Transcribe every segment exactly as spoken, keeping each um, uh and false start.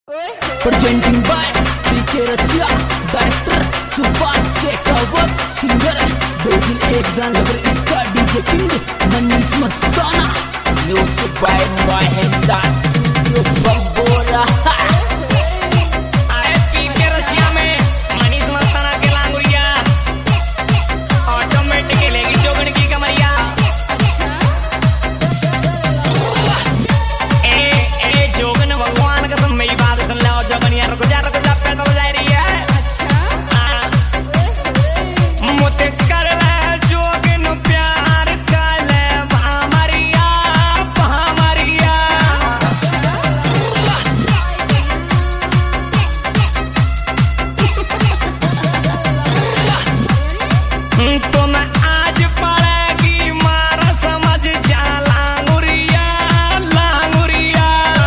Presenting by D K Rasia, Director Subhash Shekhawat, Singer दो दिन एक जान लवर इसका D J King मनीष मस्ताना, Music by Mahindra Studio Bambora। आए D K Rasia में मनीष मस्ताना के लांगुरिया ऑटोमेटिक लेगी जोगन की कमरिया। ए ए जोगन भगवान कसम मेरी बात सुन लो, जोगन यार रुक जा रुक जा पैदल जा रही है। मुझे कर ले जोगन प्यार कर ले भामरिया भामरिया। तो मैं आज पड़ेगी मार समझ जा लांगुरिया लांगुरिया।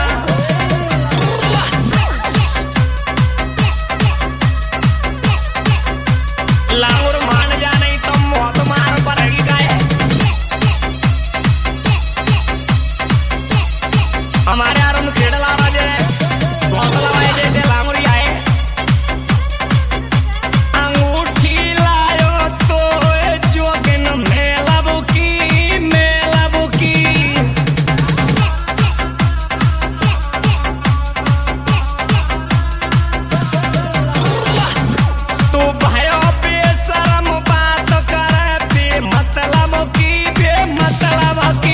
लांगुर मान जा नहीं तो मौत मार पड़ेगी गाय। हमारे अरुण खेड़ला बाजे हौसला भाई जैसे लांगुरिया है। अंगूठी लायो तो ए जोगिन मेला बुकी मेला बुकी। तू भयो बेशरम बात करे बे मतलब की बे मतलब की।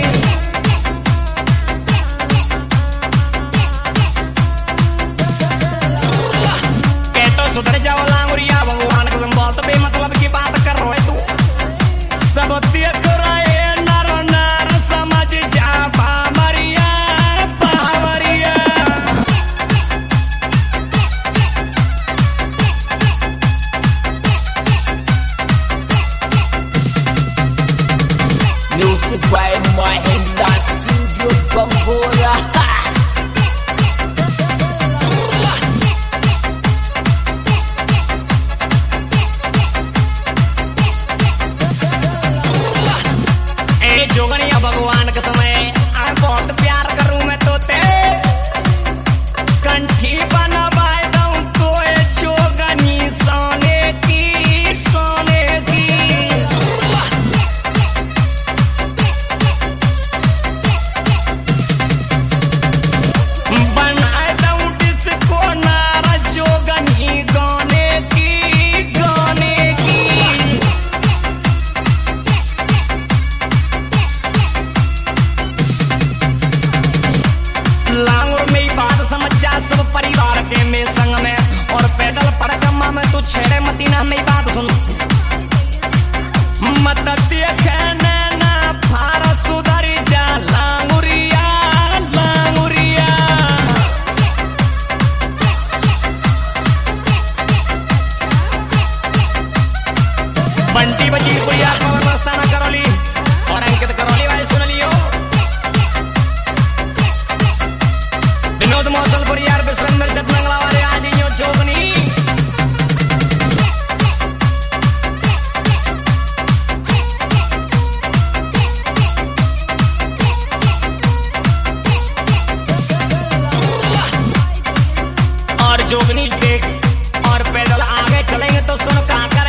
के तो सुधर जाओ लांगुरिया भगवान कसम बहुत बे मतलब की बात कर रहे तू। सब देख रहे नर नर समझ जा भामरिया भामरिया। Music by Mahindra Studio Bambora। ए जोगनिया भगवान का समय आ बहुत प्यार करूं मैं तो ते कंठी बनवाए दूं तो ए जोगनी सोने की सोने की। बनाए दूं डिस्को नारा जोगनी गाने की गाने की। लांगुर में ही बात समझ जा सब परिवार के में संग में और पैदल पड़कम्मा में तू छेड़े मतीना में ही बात सुन। मत देखे नैना फार सुधरी जा लांगुरिया लांगुरिया। बंटी बजी गुड़िया पवन मस्ताना करौली और अंकित करौली वाले सुन लियो। विनोद मौसलपुर यार विश्वेंद्र जतमंगला वाले आज यो जोगनी। और जोगनी देख और पैदल आगे चलेंगे तो सुन कहाँ